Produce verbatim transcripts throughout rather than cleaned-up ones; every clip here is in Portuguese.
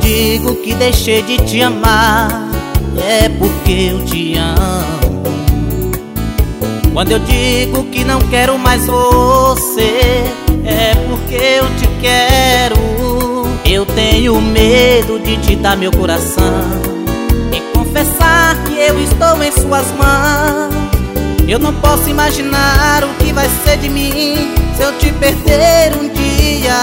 digo que deixei de te amar, é porque eu te amo. Quando eu digo que não quero mais você, é porque eu te quero. Eu tenho medo de te dar meu coração e confessar que eu estou em suas mãos. Eu não posso imaginar o que vai ser de mim se eu te perder um dia.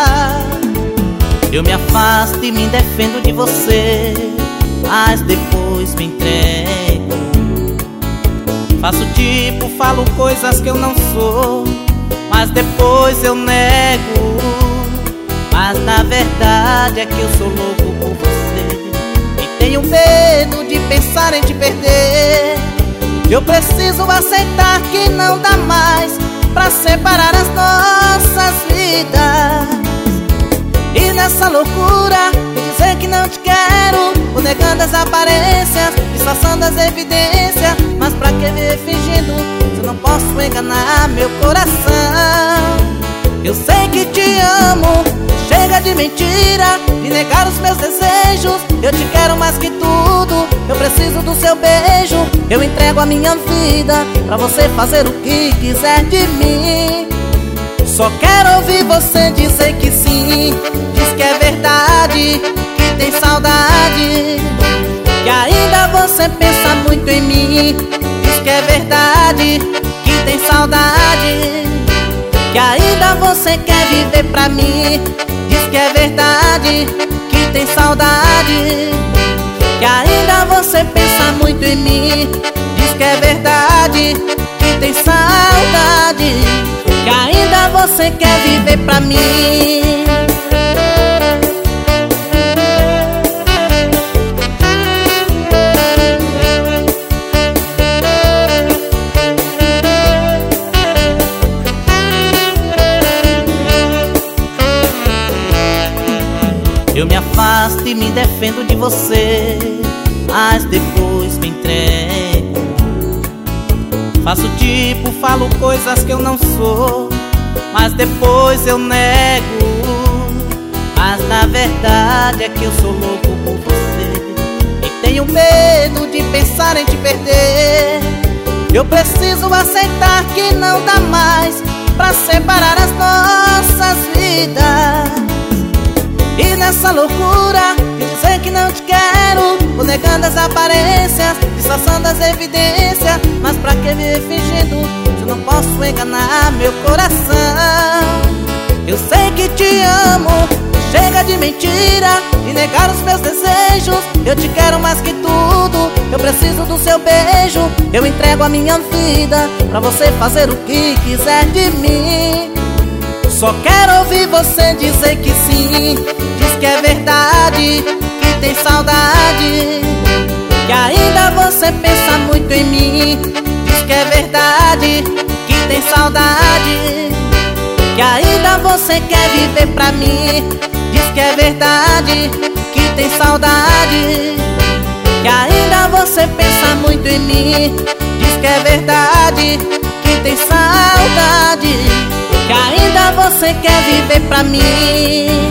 Eu me afasto e me defendo de você, mas depois me entrego. Faço tipo, falo coisas que eu não sou, mas depois eu nego. Mas na verdade é que eu sou louco por você e tenho medo de pensar em te perder. Eu preciso aceitar que não dá mais pra separar as nossas vidas. E nessa loucura de dizer que não te quero, vou negando as aparências, disfarçando as evidências. Mas pra que viver fingindo se eu não posso enganar meu coração? Eu sei que te amo, chega de mentira, de negar os meus desejos. Eu te quero mais que tudo, eu preciso do seu beijo. Eu entrego a minha vida pra você fazer o que quiser de mim. Só quero ouvir você dizer que sim. Diz que é verdade, que tem saudade, que ainda você pensa muito em mim. Diz que é verdade, que tem saudade, que ainda você quer viver pra mim. Diz que é verdade, que tem saudade, que ainda você pensa muito em mim. Diz que é verdade, que tem saudade, que ainda você quer viver pra mim. Eu me afasto e me defendo de você, mas depois me entrego. Faço tipo, falo coisas que eu não sou, mas depois eu nego. Mas na verdade é que eu sou louco por você e tenho medo de pensar em te perder. Eu preciso aceitar que não dá mais pra separar as nossas vidas. E nessa loucura de dizer que não te quero, vou negando as aparências, disfarçando as evidências. Mas pra que viver fingindo se eu não posso enganar meu coração? Eu sei que te amo, chega de mentira, de negar os meus desejos. Eu te quero mais que tudo, eu preciso do seu beijo. Eu entrego a minha vida pra você fazer o que quiser de mim. Só quero ouvir você dizer que sim. Diz que é verdade, que tem saudade, que ainda você pensa muito em mim. Diz que é verdade, que tem saudade, que ainda você quer viver pra mim. Diz que é verdade, que tem saudade, que ainda você pensa muito em mim. Diz que é verdade, que tem saudade, que ainda você quer viver pra mim.